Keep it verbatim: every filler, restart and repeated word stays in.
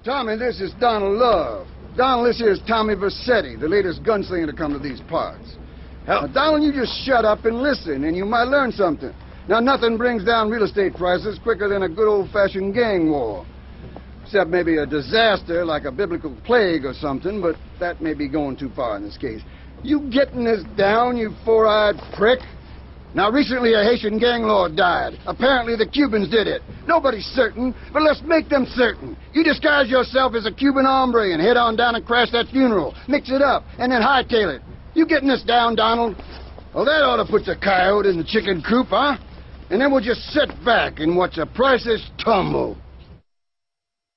Tommy, this is Donald Love. Donald, this here is Tommy Vercetti, the latest gunslinger to come to these parts. Now, Donald, you just shut up and listen, and you might learn something. Now, nothing brings down real estate prices quicker than a good old-fashioned gang war. Except maybe a disaster like a biblical plague or something, but that may be going too far in this case. You getting this down, you four-eyed prick? Now, recently a Haitian gang lord died. Apparently the Cubans did it. Nobody's certain, but let's make them certain. You disguise yourself as a Cuban hombre and head on down and crash that funeral. Mix it up, and then hightail it. You getting this down, Donald? Well, that ought to put the coyote in the chicken coop, huh? And then we'll just sit back and watch the prices tumble.